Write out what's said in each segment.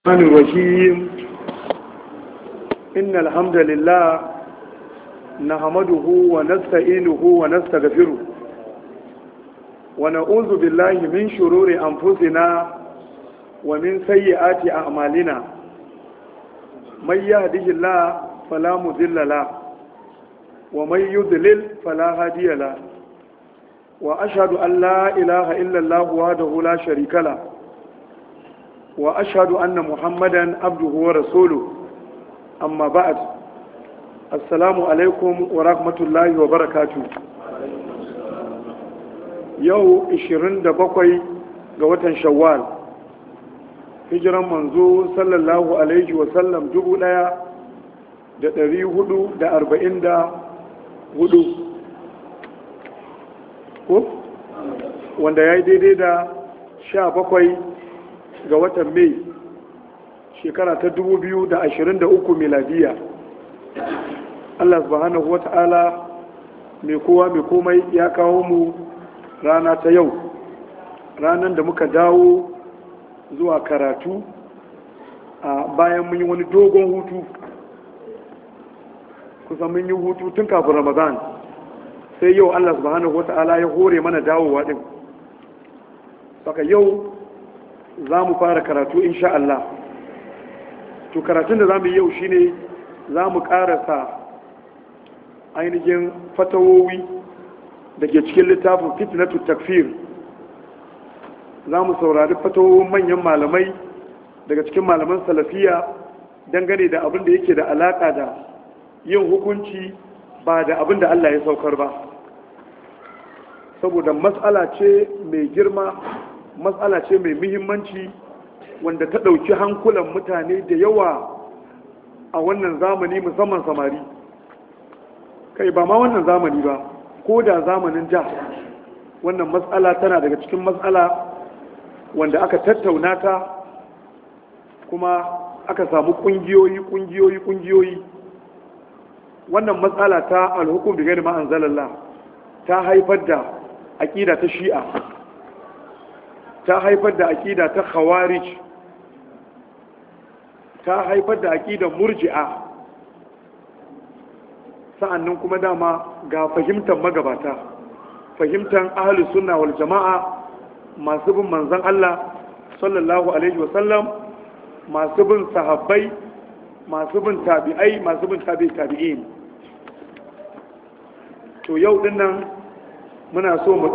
الرحمن الرحيم إن الحمد لله نحمده ونستعينه ونستغفره ونعوذ بالله من شرور أنفسنا ومن سيئات أعمالنا من يهده الله فلا مضل له ومن يضلل فلا هادي له وأشهد أن لا إله إلا الله وحده لا شريك له وأشهد أن محمدا عبده ورسوله أما بعد السلام عليكم ورحمة الله وبركاته يو 27 ga watan Shawwal hijiran manzo sallallahu alaihi wasallam 1444 ko wanda ya yi daidai da 17 ga watan Mai shekara ta 2023 miladiya. Allah subhanahu wata'ala mai kowa mai komai ya kawo mu rana ta yau, ranar da muka dawo zuwa karatu a bayan mun yi wani dogon hutu, kusan mun yi hutu tun kafin Ramadan, sai yau Allah subhanahu wata'ala ya hore mana dawowa din. Saka yau za mu fara karatu insha Allah. To karatun da za mu yi yau shine za mu karasa ainihin fatawowi da ke cikin littafin fitnatu takfir. Za mu saurari fatawowin manyan malamai daga cikin malaman salafiya dangane da abin da yake da alaka da yin hukunci ba da abin da Allah ya saukar ba, saboda matsala ce mai girma, matsala ce mai muhimmanci wanda ta ɗauki hankulan mutane da yawa a wannan zamani, musamman samari. Kai ba ma wannan zamani ba, ko da zamanin ja, wannan matsala tana daga cikin matsala wanda aka tattauna ta kuma aka samu ƙungiyoyi. Wannan matsala ta alhukum bi ghairi ma anzalallah ta haifar da aqida ta Shi'a, ta haifar da aqida ta Khawarij, ta haifar da aqidar Murji'a. Sa'annan kuma dama ga fahimtar magabata, fahimtar ahlus sunna wal jama'a, masu bin manzon Allah sallallahu alaihi wasallam, masu bin sahabbai, masu bin tabi'ai, masu bin tabi'in. To yau dinnan muna so mu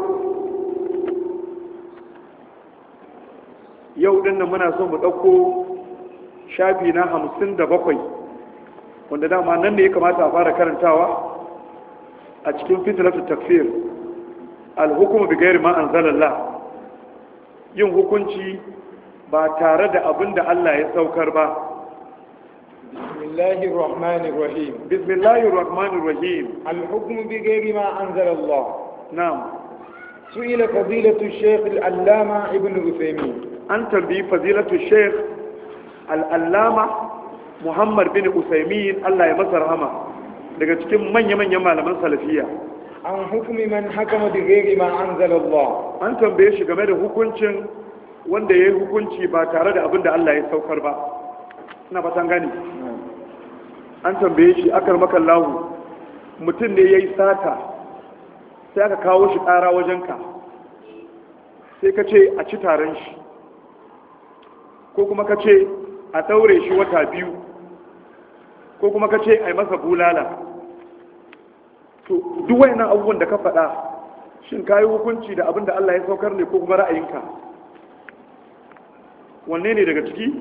ɗauko shafi na 57 wanda dama nan ne ya kamata a fara karantawa a cikin fitnatu takfir, al-hukmu bi ghairi ma anzalallah, yin hukunci ba tare da abin da Allah ya saukar ba. Bismillahir Rahmanir Rahim. Bismillahir Rahmanir Rahim. Al-hukmu bi ghairi ma anzalallah. Na'am. Su'ila fadilatu Sheikh Al-Allama Ibn Uthaymeen. An tambayi fadilatu Sheikh Al-Allama Muhammad bin Uthaymeen, Allah ya masa rahama, daga cikin manya-manyan malaman salafiya. An hukumi man hakama bi ghairi ma anzalallah. An tambaye shi game da hukuncin wanda ya yi hukunci ba tare da abin da Allah ya saukar ba. Ina fatan gani. An tambaye shi, akar makallahu, mutum ne ya yi sata sai aka kawo shi ƙara wajenka, sai ka ce a ci taron shi, ko kuma ka ce a ɗaure shi wata 2, ko kuma ka ce a yi masa bulala. To duk wayannan abubuwan da ka faɗa, shin ka yi hukunci da abin da Allah ya saukar ne ko kuma ra'ayinka? Wanne ne daga ciki?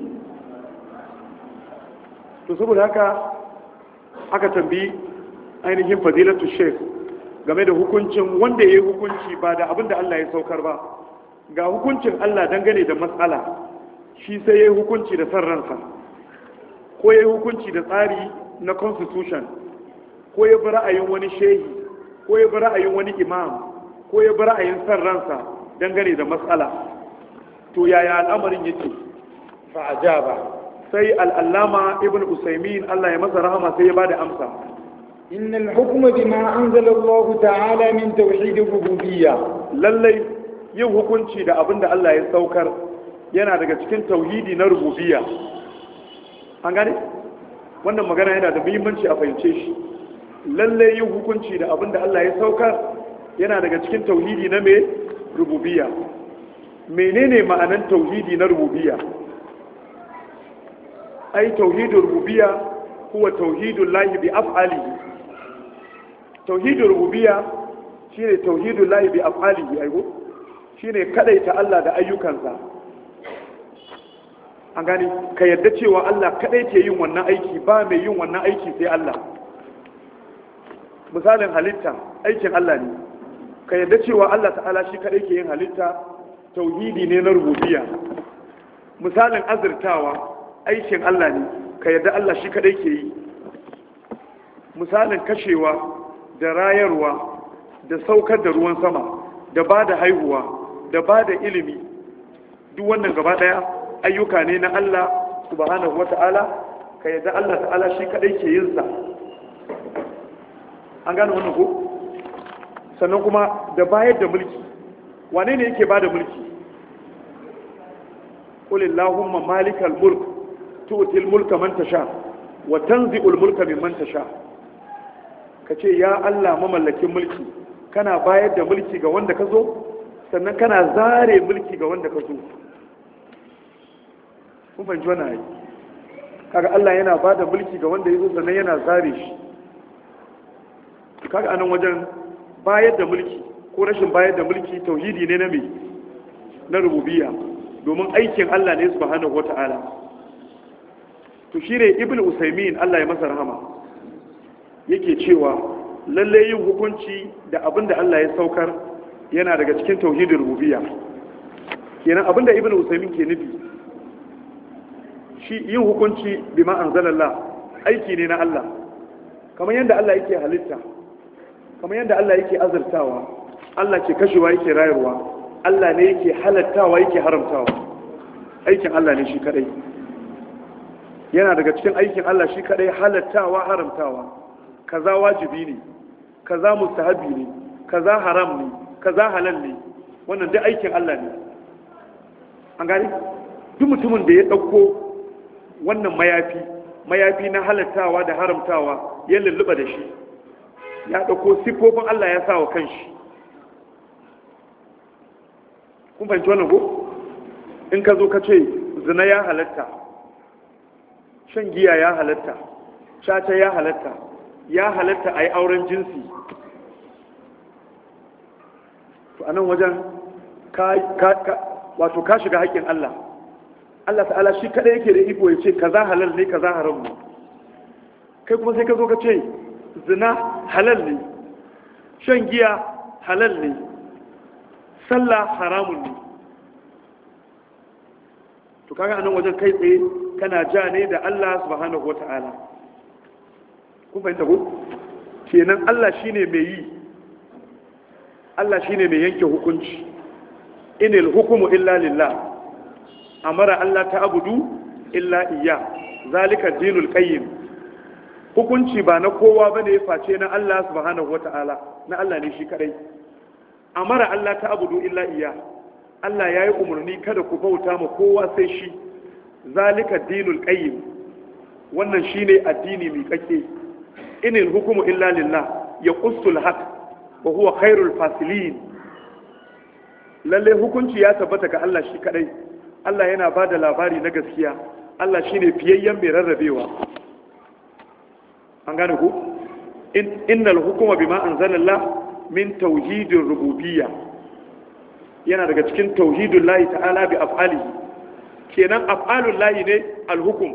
To saboda haka aka tambayi ainihin fadilatu Sheikh game da hukuncin wanda ya yi hukunci ba da abin da Allah ya saukar ba. Ga hukuncin Allah dangane da matsala, shi sai ya yi hukunci da san ransa, ko ya yi hukunci da tsari na constitution, ko ya bi ra'ayin wani shehi, ko ya bi ra'ayin wani imam, ko ya bi ra'ayin san ransa dangane da matsala. To yaya al'amarin yake? Fa'ajaba. Sai al'allama Ibn Usaymin, Allah ya masa rahama, sai ya bada amsa. Innal hukma bima anzala Allah ta'ala min tauhid rububiyyah. Lallai yin hukunci da abinda Allah ya saukar yana daga cikin tauhidi na rububiyya. An gane wannan magana yana da muhimmanci a fahimce shi. Lalle yin hukunci da abin da Allah ya saukar yana daga cikin tauhidi na me rububiyya. Menene ma'anan tauhidi na rububiyya? Ai tauhidul rububiyya huwa tauhidul lahi bi af'alihi. Tauhidul rububiyya shine tauhidul lahi bi af'alihi, aigo shine kadaita Allah da ayyukansa. An gani ka yadda cewa Allah kadai ke yin wannan aiki, ba mai yin wannan aiki sai Allah. Misalin halitta aikin Allah ne, ka yadda cewa Allah ta'ala shi kadai ke yin halitta, tauhidi ne na rububiyya. Misalin azurtawa aikin Allah ne, ka yadda Allah shi kadai ke yi. Misalin kashewa da rayarwa da saukar da ruwan sama da ba da haihuwa da ba da ilimi, duk wannan gaba daya ayyuka ne na Allah subhanahu wata'ala, ka yadda Allah ta'ala shi kadai ke yin sa. An gane wannan ko? Sannan kuma da bayar da mulki, wane ne yake bada mulki? qul illahumma malikal mulk tu'til mulka man tasha wa tanzi'ul mulka mimman tasha. Kace ya Allah mamallakin mulki, kana bayar da mulki ga wanda ka zo, sannan kana zare mulki ga wanda ka so. Kun fahimci wannan ayi? Kaga Allah yana bada mulki ga wanda ya zo, sannan yana zare shi. Kaga anan wajen bayar da mulki ko rashin bayar da mulki tauhidi ne na me na rububiyya, domin aikin Allah ne subhanahu wata'ala. To shine Ibn Usaymin Allah ya masa rahama yake cewa lalle yin hukunci da abinda Allah ya saukar yana daga cikin tauhidin rububiyya. Kenan abinda Ibn Usaymin ke nufi shi yin hukunci bima anzalallah aiki ne na Allah, kamar yadda Allah yake halitta, kamar yadda Allah yake azurtawa, Allah ke kashewa yake rayarwa, Allah ne yake halattawa yake haramtawa. Aikin Allah ne shi kadai. Yana daga cikin aikin Allah shi kadai halattawa haramtawa. Kaza wajibi ne, kaza mustahabi ne, kaza haram ne, kaza halal ne. Wannan duk aikin Allah ne. An gane? Duk mutumin da ya dauko wannan mayafi na halattawa da haramtawa ya lulluba da shi, ya ɗauko siffofin Allah ya sa wa kanshi. Kun fahimci wannan ko? In ka zo ka ce zina ya halatta, shan giya ya halatta, caca ya halatta a yi auren jinsi. To a nan wajen wato ka shiga haƙƙin Allah. Allah ta'ala shi kaɗai yake da iko ya ce kaza halal ne kaza haram ne. Kai kuma sai ka zo ka ce zina halal ne, shan giya halal ne, sallah haramun ne. To kaga anan wajen kai tsaye kana ja ne da Allah subhanahu wata'ala. Kun fahimta ko? Kenan Allah shine mai yi, Allah shine mai yanke hukunci. Inil hukumu illa lillah, amara Allah ta'budu illa iyya, zalika dinul qayyim. Hukunci ba na kowa ba ne face na Allah subhanahu wata'ala, na Allah ne shi kadai. Amara Allah ta abudu illa iya, Allah ya yi umarni kada ku bauta ma kowa sai shi, zalika dinul qayyim. Wannan shi ne addini mai kake. Inil hukumu illa lillah ya qustul haq wa huwa khairul fasilin. Lalle hukunci ya tabbata ga Allah shi kadai. Allah yana ba da labari na gaskiya. Allah shine fiyayyen mai rarrabewa. An gane ku? Innal hukuma bima anzalallah min tauhidir rububiyya, yana daga cikin tauhidul lahi ta'ala bi af'alihi. Kenan af'alul lahi ne alhukum.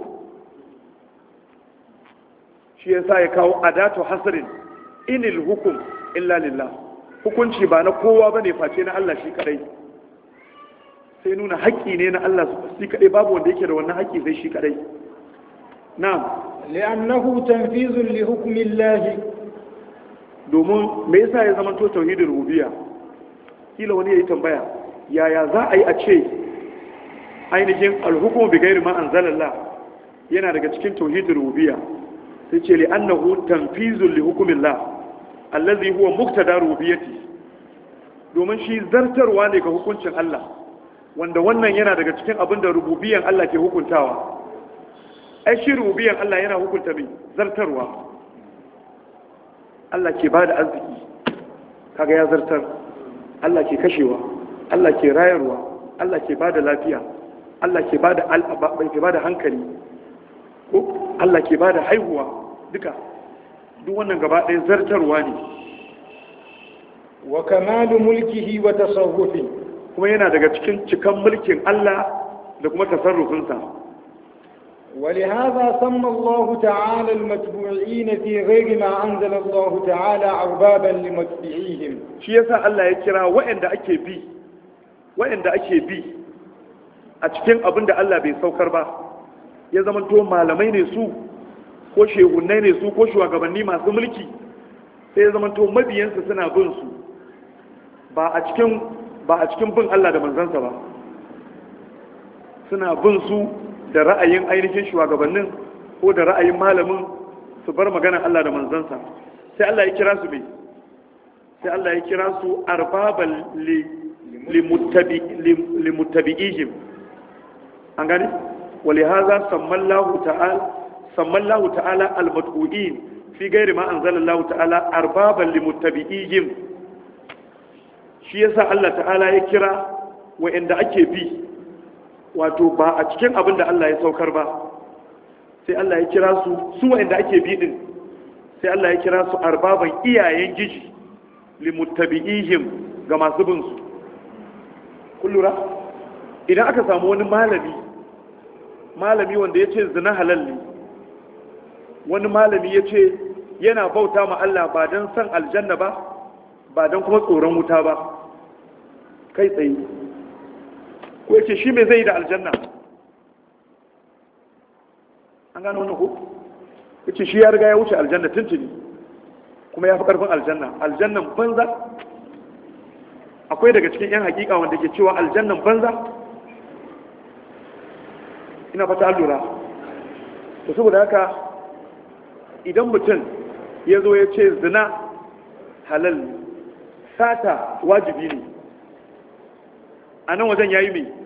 Shi yasa ya kawo adatu hasrin, inil hukum illa lillah. Hukunci ba na kowa bane face na Allah shi kadai. Sai nuna haƙƙi ne na Allah shi kadai, babu wanda yake da wannan haƙƙi sai shi kadai. Na'am. لأنه تنفيذ لحكم الله. domin me yasa ya zama to tauhidin rububiyya? Kila wani yayi tambaya, yaya za a yi a ce ainihin alhukumu bi ghairi ma anzalallah yana daga cikin tauhidin rububiyya? Sai ce li annahu tanfizun li hukmillah allazi huwa muqtada rububiyyati, domin shi zartarwa ne ga hukuncin Allah. wanda wannan yana daga cikin abin da rububiyan Allah ke hukuntawa. Ai shi rububiyan Allah yana hukunta mai zartarwa. Allah ke bada arziki kaga ya zartar, Allah ke kashewa, Allah ke rayarwa, Allah ke bada lafiya, Allah ke bada hankali, ko Allah ke bada haihuwa, duka duk wannan gaba ɗaya zartarwa ne. wa kamalu mulkihi wa tasarrufi, kuma yana daga cikin cikan mulkin Allah da kuma tasarrufinsa. ولهذا سمى الله تعالى المتبوعين في غير ما أنزل الله تعالى أربابا لمتبعيهم. shi yasa Allah ya kira waɗanda ake bi a cikin abin da Allah bai saukar ba, ya zamanto malamai ne su ko shehunai ne su ko shugabanni masu mulki, sai ya zamanto mabiyansu suna bin su ba a cikin bin Allah da manzansa ba, suna bin su da ra'ayin ainihin shugabannin ko da ra'ayin malamin, su bar maganar Allah da manzansa. Sai Allah ya kira su mai, sai Allah ya kira su arbaban limuttabi'ihim. An gani? ولهذا سمى الله تعالى المتبوعين في غير ما أنزل الله تعالى أربابا لمتبعيهم. shi yasa Allah ta'ala ya kira wa'anda ake bi, wato ba a cikin abin da Allah ya saukar ba, sai Allah ya kira su wa'anda ake bi din, sai Allah ya kira su arbaban iyayen giji limuttabi'ihim, ga masu bin su. kullura idan aka samu wani malami wanda ya ce zina halal ne, wani malami ya ce yana bauta ma Allah ba don san aljanna ba don kuma tsoron wuta ba, kai tsaye ko yake shi mai zai da aljanna. An gano wannan ko yake shi ya riga ya wuce aljanna tuntuni, kuma ya fi karfin aljannan banza. Akwai daga cikin yan hakika wanda ke cewa aljannan banza, ina fata allura. to saboda haka idan mutum ya zo ya ce zina halal, sata wajibi ne, a nan wajen ya yi mai,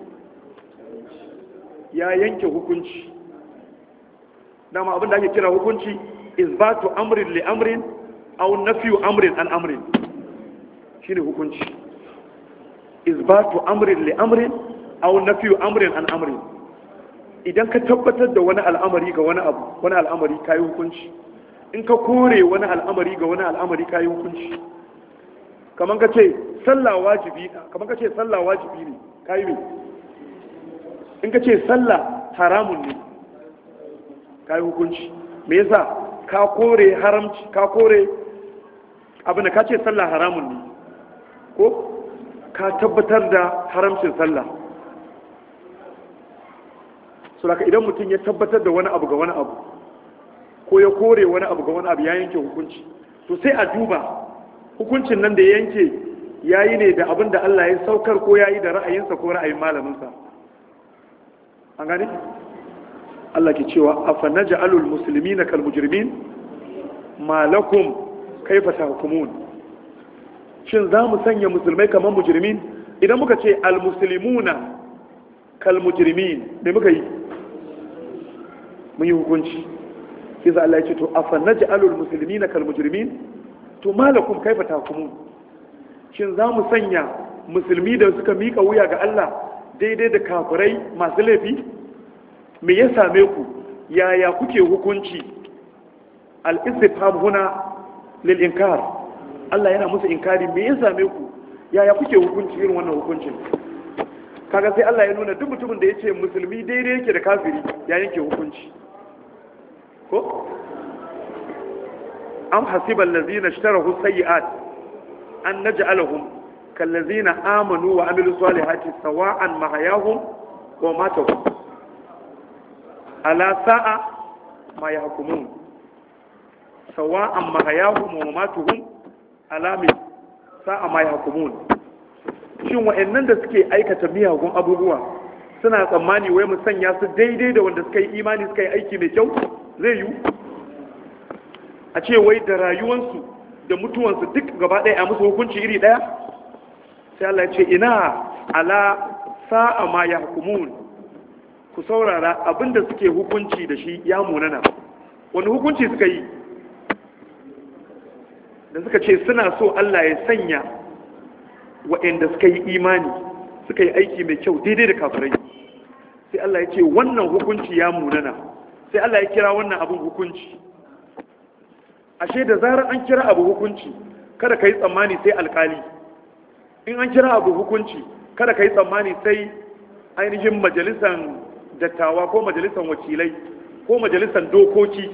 ya yanke hukunci. dama abinda ake kira hukunci isbatu amrin li amrin aw nafyu amrin an amrin, shine hukunci. isbatu amrin li amrin aw nafyu amrin an amrin. idan ka tabbatar da wani al'amari ga wani abu, wani al'amari kai hukunci. in ka kore wani al'amari ga wani al'amari kai hukunci. kaman ka ce sallah wajibi ne, kai me? in ka ce sallah haramun ne, kai hukunci. me yasa? ka kore haramci, ka kore abin da ka ce sallah haramun ne, ko ka tabbatar da haramcin sallah. so haka idan mutum ya tabbatar da wani abu ga wani abu, ko ya kore wani abu ga wani abu, ya yanke hukunci. to sai a duba hukuncin nan da ya yanke yayi ne da abin da Allah ya saukar, ko yayi da ra'ayinsa ko ra'ayin malaminsa. an gane? Allah ke cewa afa naj'alul muslimina kal mujrimin ma lakum kaifa tahkumun. shin za mu sanya musulmai kamar mujrimin? idan muka ce al muslimuna kal mujrimin, me muka yi? mun yi hukunci. kisa Allah ya ce to afa naj'alul muslimina kal mujrimin, to ma lakum kaifa tahkumun. shin za mu sanya musulmi da suka mika wuya ga Allah daidai da kafirai masu laifi? me ya same ku? yaya kuke hukunci? al-istifham huna lil inkar. Allah yana musu inkari, me ya same ku? yaya kuke hukunci irin wannan hukuncin? kaga sai Allah ya nuna duk mutumin da ya ce musulmi daidai yake da kafiri, ya yanke hukunci. ko am hasiba allazina ishtarahu sayyi'at an naj'alahum kallazina amanu wa amilu salihati sawa'an mahayahum wa matahum ala sa'a ma yahkumun. sawa'an mahayahum wa matuhum ala min sa'a ma yahkumun. shin wa'annan da suke aikata miyagun abubuwa suna tsammani wai mu sanya su daidai da wanda suka yi imani, suka yi aiki mai kyau? zai yi a ce wai da rayuwansu da mutuwansu duk gaba ɗaya a musu hukunci iri ɗaya? sai Allah ya ce ina ala sa'a ma yahkumun, ku saurara abinda suke hukunci da shi ya munana. Wani hukunci suka yi da suka ce suna so Allah ya sanya waɗanda suka yi imani suka yi aiki mai kyau daidai da kafirai, sai Allah ya ce wannan hukunci ya munana, sai Allah ya kira wannan abin hukunci. Ashe da zarar an kira abu hukunci kada ka yi tsammani sai alkali, in an kira abu hukunci kada ka yi tsammani sai ainihin majalisan dattawa ko majalisan wakilai ko majalisan dokoki.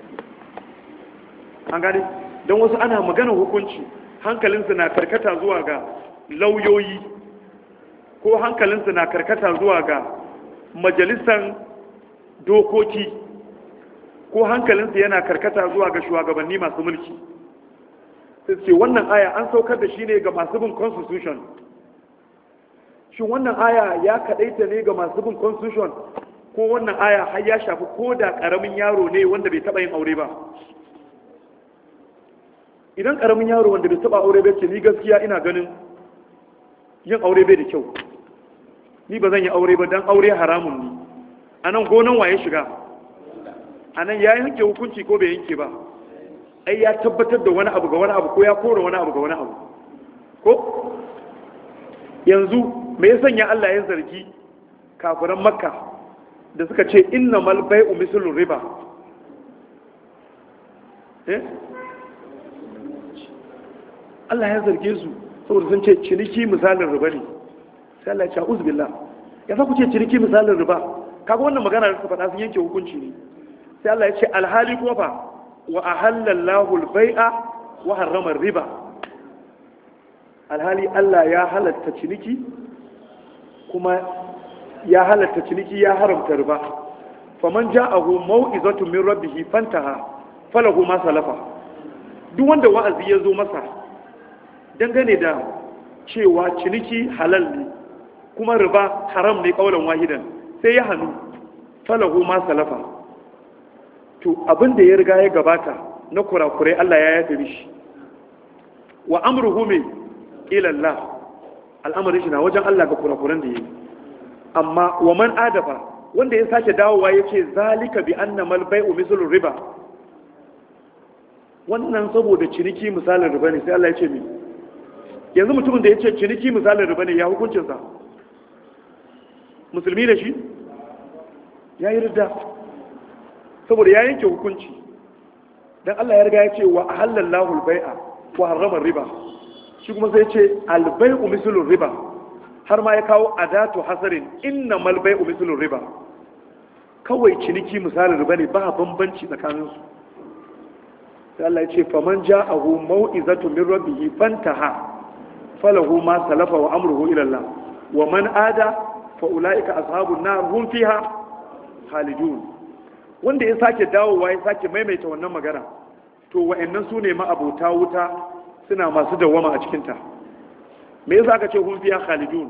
An gane don wasu ana maganar hukunci hankalinsu na karkata zuwa ga lauyoyi ko hankalinsu na karkata zuwa ga majalisan dokoki ko hankalinsu yana karkata zuwa ga shugabanni masu mulki. sai ce wannan aya an saukar da shi ne ga masu bin constitution. Shin wannan aya ya kadaita ne ga masu bin constitution ko wannan aya har ya shafi ko da karamin yaro ne wanda bai taba yin aure ba? Idan karamin yaro wanda bai taba aure ba ce ni gaskiya ina ganin yin aure bai da kyau, ni ba zan yi aure ba dan aure haramun ne, anan gonan waye shiga? Anan ya yanke hukunci ko bai yanke ba? Ai ya tabbatar da wani abu ga wani abu ko ya kora wani abu ga wani abu ko? Yanzu me ya sanya Allah ya zargi kafiran Makka da suka ce innamal bai'u mislu riba? Allah ya zarge su saboda sun ce ciniki misalin riba ne. Sai Allah ya ce a'udhu billah, ya sa ku ce ciniki misalin riba? Kaga wannan magana da suka faɗa sun yanke hukunci ne. Sai Allah ya ce alhali kuma fa wa ahallallahu al-bai'a wa harrama riba. Alhali Allah ya halatta ciniki kuma ya halatta ciniki ya haramta riba. Faman ja'ahu mau'izatun min rabbih fantaha falahu ma salafa. Duk wanda wa'azi ya zo masa dangane da cewa ciniki halal ne kuma riba haram ne kaulan wahidan, sai ya hannu, falahu ma salafa. To abin da ya riga ya gabata na kurakurai Allah ya yafe mishi. Wa amruhu min ila Allah, al'amarin shi na wajen Allah ga kurakuran da yayi. Amma wa man adafa, wanda ya sake dawowa yace zalika bi annamal bai'u mislu riba, wannan saboda ciniki misalin riba ne, sai Allah ya ce mi? Yanzu mutumin da yace ciniki misalin riba ne, ya hukuncin sa? Musulmi da shi yayi ridda saboda ya yanke hukunci. Dan Allah ya riga ya ce wa ahallallahu al-bai'a wa harrama riba, shi kuma sai ce al-bai'u mislu riba, har ma ya kawo adatu hasarin innamal bai'u mislu riba. Kawai ciniki misalin riba ne, ba bambanci tsakanin su. sai Allah ya ce faman ja'ahu mau'izatu min rabbih fantaha falahu ma salafa wa amruhu ila Allah wa man ada fa ulaika ashabun nar hum fiha khalidun. Wanda ya sake dawowa ya sake maimaita wannan magana, to wa'annan su ne ma'abota wuta, suna masu dawama a cikinta. Me yasa aka ce hum fiha khalidun?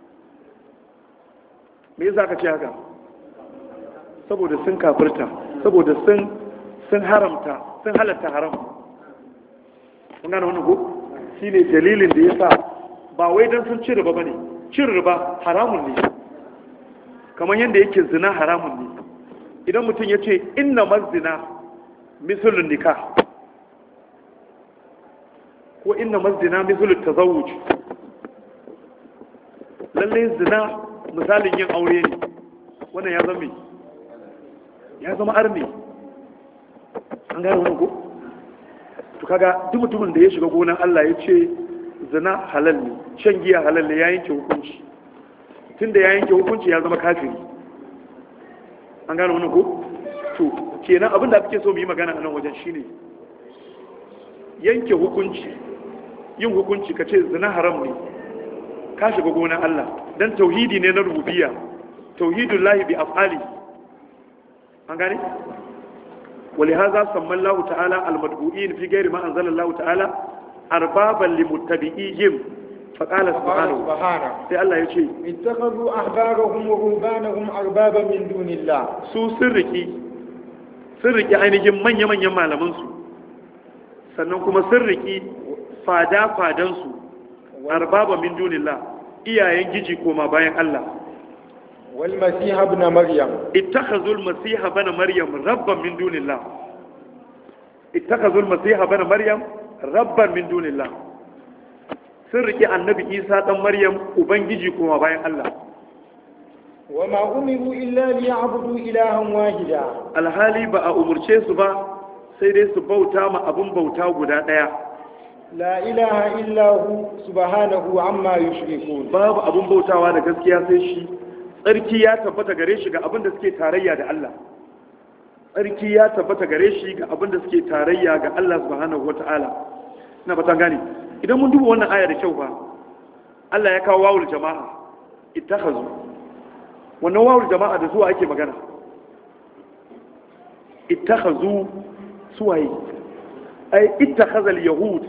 Me yasa aka ce haka? Saboda sun kafirta, saboda sun haramta, sun halatta haram. Kun gane wannan ko? Shine dalilin da yasa, ba wai dan sun ci riba bane. Cin riba haramun ne. Kamar yanda yake zina haramun ne. Idan mutum ya ce inna mazina misalin nikah ko inna mazina misalin tazawuj, lallai zina misalin yin aure ne, wannan ya zama arni. An gane wani ko? To kaga duk mutumin da ya shiga gonan Allah ya ce zina halal ne, shan giya halal ne, ya yanke hukunci. Tunda ya yanke hukunci ya zama kafiri. An gane wani ko? To kenan abin da ake so mu yi magana a nan wajen shine yanke hukunci, yin hukunci ka ce zina haram ne, ka shiga gonan Allah, dan tauhidi ne na rububiyya, tauhidul lahi bi af'ali. An gane? ولهذا سمى الله تعالى المدعوين في غير ما أنزل الله تعالى أربابا لمتبعيهم فقال سبحانه sai Allah ya ce ittakhadhu ahbarahum wa rubbanahum arbaban min dunillah, su sirriki ainihin manya-manyan malaman su, sannan kuma sirriki fadan su arbaba min dunillah, iyayen giji koma bayan Allah wal masih ibn maryam ittakhazul masih ibn maryam rabban min dunillah ittakhazul masih ibn maryam rabban min dunillah sun rike annabi Isa dan Maryam ubangiji koma bayan Allah wama umiru illa liya'budu ilahan wahida alhali ba a umurce su ba sai dai su bauta ma abun bauta guda daya la ilaha illa hu subhanahu amma yushrikun babu abun bautawa da gaskiya sai shi tsarki ya tabbata gare shi ga abin da suke tarayya da Allah tsarki ya tabbata gare shi ga abin da suke tarayya ga Allah subhanahu wataala ina ba ta gane idan mun duba wannan aya da kyau ba Allah ya kawo wawul jama'a ittakhazu wannan wawul jama'a da zuwa ake magana ittakhazu suwaye ay ittakhaza al-yahud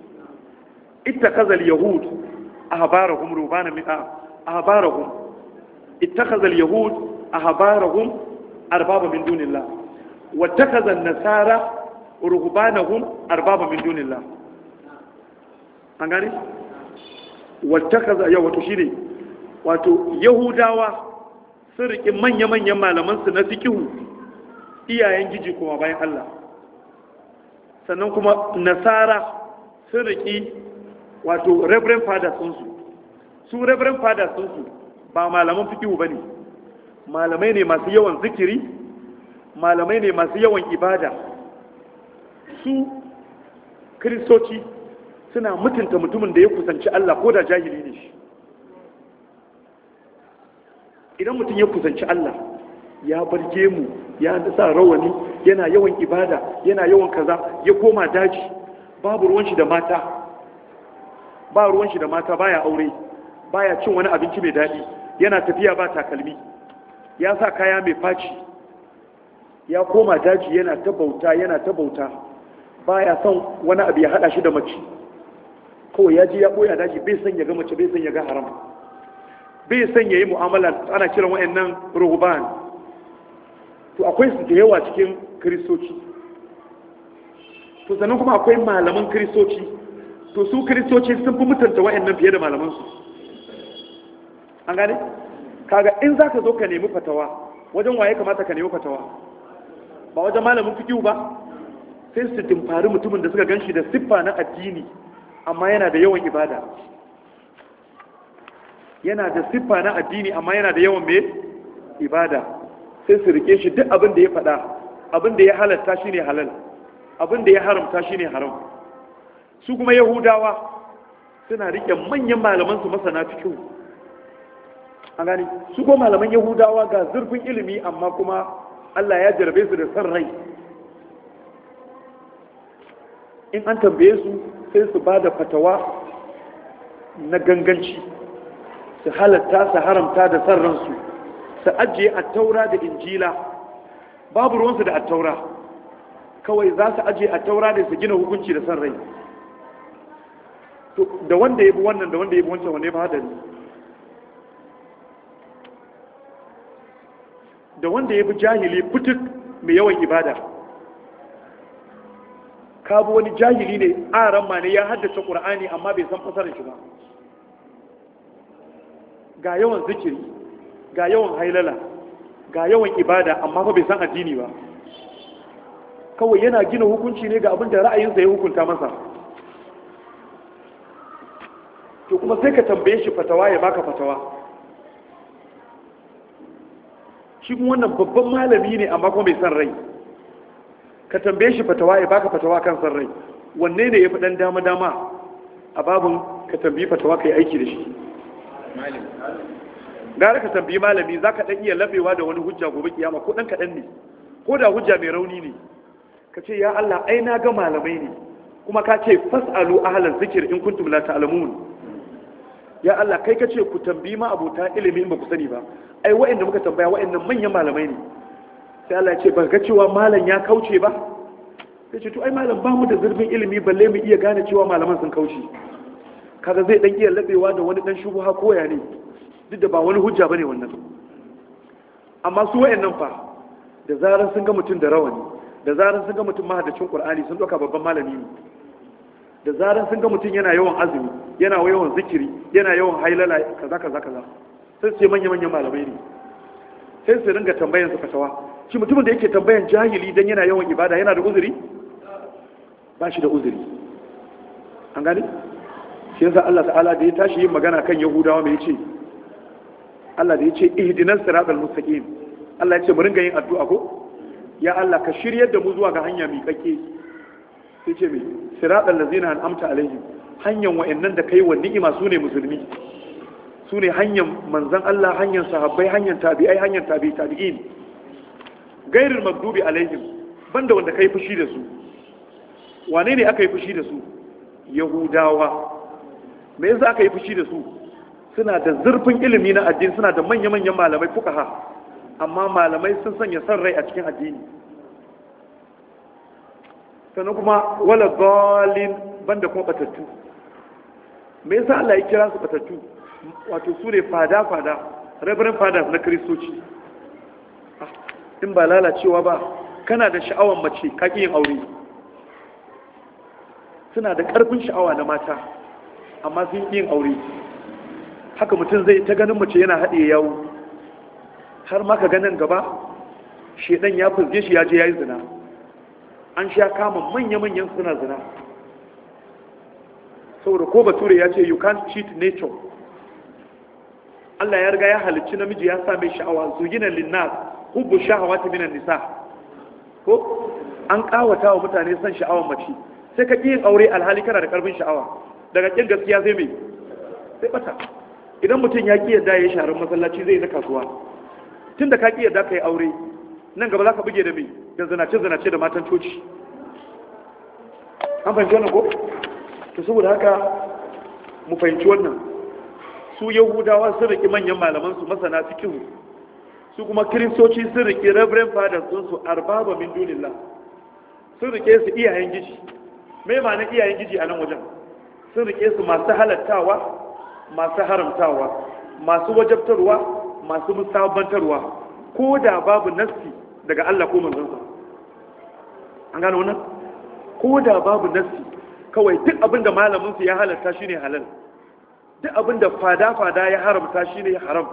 ahbarahum rubana min ahbarahum ittakhaza al-yahud ahbarahum arbaba min dunillah wattakaza an-nasara ruhbanahum arbaba min dunillah an gane wattakaza ya wato shine wato yahudawa sun riƙe manya-manyan malamansu na fikihu iyayen giji kuma bayan Allah sannan kuma nasara sun riƙe wato reverend fathers su reverend fathers ba malaman fikihu ba ne malamai ne masu yawan zikiri malamai ne masu yawan ibada su kiristoci suna mutunta mutumin da ya kusanci Allah ko da jahili ne shi idan mutum ya kusanci Allah ya barge mu ya sa rawani yana yawan ibada yana yawan kaza ya koma daji babu ruwan shi da mata ba ruwan shi da mata baya aure baya cin wani abinci mai daɗi yana tafiya ba takalmi ya sa kaya mai faci ya koma daji yana ta bauta baya son wani abu ya hada shi da mace kawai ya je ya boya daji bai son ya ga mace bai son ya ga haram bai son ya yi mu'amala ana kiran wa'annan ruhban to akwai su da yawa cikin kristoci to sannan kuma akwai malaman kristoci to su kristoci sun fi mutunta wa'annan fiye da malamansu an gane kaga in za ka zo ka nemi fatawa wajen waye kamata ka nemi fatawa ba wajen malamin fikihu ba sai su dimfari mutumin da suka ganshi da siffa na addini amma yana da yawan ibada yana da siffa na addini amma yana da yawan mai ibada sai su rike shi duk abin da ya faɗa abin da ya halatta shine halal abin da ya haramta shine haram su kuma yahudawa suna rike manyan malaman su masana fikihu an gani su kuma malaman yahudawa ga zurfin ilimi amma kuma Allah ya jarabe su da san rai in an tambaye su sai su ba da fatawa na ganganci su halatta su haramta da san ransu su ajiye attaura da injila babu ruwansu da attaura kawai za su ajiye attaura da su gina hukunci da san rai da wanda ya bi wannan da wanda ya bi wancan wane ba hadari da wanda ya bi jahili fituk mai yawan ibada ka bi wani jahili ne aran ma ne ya haddace ƙur'ani amma bai san fasarar shi ba ga yawan zikiri ga yawan hailala ga yawan ibada amma fa bai san addini ba kawai yana gina hukunci ne ga abin da ra'ayinsa ya hukunta masa to kuma sai ka tambaye shi fatawa ya baka fatawa shi kuma wannan babban malami ne amma kuma bai san rai ka tambaye shi fatawa ya baka fatawa kan san rai wanne ne ya fi dan dama a babin ka tambayi fatawa ka yi aiki da shi gara ka tambayi malami za ka ɗan iya labewa da wani hujja gobe kiyama ko ɗan kaɗan ne ko da hujja mai rauni ne ka ce ya Allah ai na ga malamai ne kuma ka ce fas'alu ahlan zikir in kuntum la ta'lamun ya Allah kai ka ce ku tambayi ma abota ilimi in ba ku sani ba ai wa'anda muka tambaya wa'annan manyan malamai ne sai Allah ya ce ba ga cewa malam ya kauce ba sai ce to ai malam ba mu da zurfin ilimi balle mu iya gane cewa malaman sun kauce kaga zai dan iya labewa da wani dan shubuha koya ne duk da ba wani hujja bane wannan amma su wayannan fa da zaran sun ga mutum da rawani da zaran sun ga mutum mahaddacin Qur'ani sun doka babban malami ne da zaran sun ga mutum yana yawan azumi, yana yawan zikiri, yana yawan hailala kaza kaza kaza, sai su ce manya-manyan malamai ne. Sai su ringa tambayan su fatawa. Shi mutumin da yake tambayan jahili dan yana yawan ibada yana da uzuri? Ba shi da uzuri. An gane? Shi yasa Allah ta'ala da ya tashi yin magana kan Yahudawa mai yace? Allah da yace ihdinas siratal mustaqim. Allah ya ce mu ringa yin addu'a ko? Ya Allah ka shiryar da mu zuwa ga hanya mai kake. Sai ce me? Siratal ladzina an'amta alaihim. Hanyar wa'annan da kai wa ni'ima sune musulmi. Sune hanyar manzon Allah, hanyar sahabbai, hanyar tabi'ai, hanyar tabi'in. Gairul maghdubi alaihim. Banda wanda kai fushi da su. Wane ne aka yi fushi da su? Yahudawa. Me yasa aka yi fushi da su? Suna da zurfin ilimi na addini, suna da manya-manyan malamai fuqaha, amma malamai sun sanya san rai a cikin addini. Sannan kuma wala dalin, banda kuma batattu. Me yasa Allah ya kira su batattu? Wato su ne fada-fada, reverend fathers na Kiristoci. In ba lalacewa ba, kana da sha'awar mace ka ƙi yin aure. Suna da ƙarfin sha'awa na mata, amma sun yin aure. Haka mutum zai ta ganin mace yana haɗe yawo, har ma ka ganin gaba shedan ya fuzge shi ya je ya yi zina. An sha kama manya-manyan suna zina, saboda ko bature ya ce you can't cheat nature. Allah ya riga ya halicci namiji ya sa mai sha'awa, zugina linnas hubbu shahawati minan nisa. Ko an kawata wa mutane son sha'awar mace, sai ka ƙi yin aure alhali kana da ƙarfin sha'awa, daga ƙin gaskiya zai mai sai bata. Idan mutum ya ƙi yadda ya yi sharar masallaci zai na kasuwa, tun da ka ƙi yadda ka yi aure, nan gaba za ka buge da mai da zinace-zinace da matan coci. An fahimci wannan ko? To saboda haka mu fahimci wannan. Su Yahudawa sun riƙe manyan malamansu masana fikihu, su kuma Kiristoci sun riƙe reverend fathers su arbaba min dunillah, sun riƙe su iyayen giji. Mai ma'anar iyayen giji a nan wajen? Sun rike su masu halattawa, masu haramtawa, masu wajabtarwa, masu musabantarwa, ko da babu nassi daga Allah ko manzonsa. An gano wannan? Ko da babu nassi, kawai duk abinda malaminsu ya halatta shine halal, duk abinda fada-fada ya haramta shine haram.